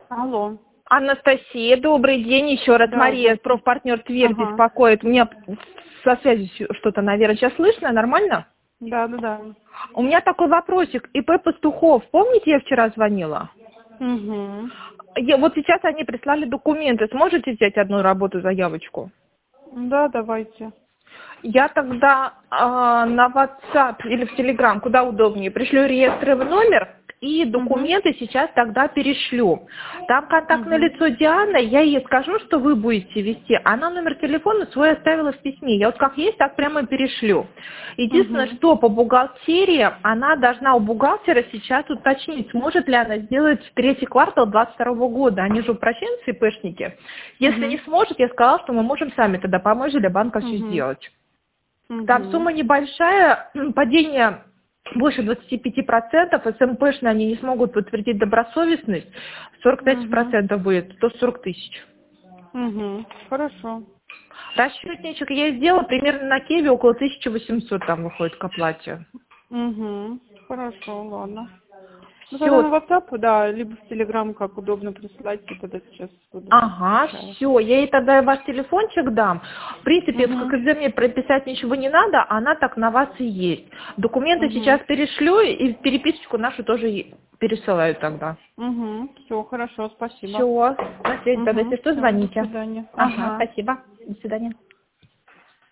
Алло. Анастасия, добрый день. Еще раз Да, Мария, да. профпартнер Тверь, Ага. беспокоит. У меня со связью что-то, наверное, сейчас слышно, нормально? Да. У меня такой вопросик. ИП Пастухов, помните, я вчера звонила? Угу. Вот сейчас они прислали документы. Сможете взять одну работу заявочку? Да, давайте. Я тогда на WhatsApp или в Telegram, куда удобнее, пришлю реестровый номер и Угу. документы сейчас тогда перешлю. Там контактное Угу. лицо Дианы, я ей скажу, что вы будете вести. Она номер телефона свой оставила в письме. Я вот как есть, так прямо и перешлю. Единственное, Угу. что по бухгалтерии, она должна у бухгалтера сейчас уточнить, сможет ли она сделать третий квартал 2022 года. Они же упрощенцы, ИПшники. Если не Угу. сможет, я сказала, что мы можем сами тогда помочь для банка все Угу. сделать. Там Угу. сумма небольшая, падение больше 25%, СМПшные они не смогут подтвердить добросовестность, 45% будет, 140 тысяч. Угу. Хорошо. Расчетничек я сделала, примерно на Киеве около 1800 там выходит к оплате. Угу. Хорошо, ладно. Ну, тогда Все, на WhatsApp, да, либо в Telegram, как удобно присылать, и тогда сейчас буду. ага, все, я ей тогда ваш телефончик дам. В принципе, в Угу. ККЗ мне прописать ничего не надо, она так на вас и есть. Документы сейчас Угу. перешлю и переписочку нашу тоже пересылаю тогда. Угу. Все, хорошо, спасибо. Все, на связи тогда, Угу. если что, Все, до звоните. свидания. Ага, Ага. спасибо. До свидания.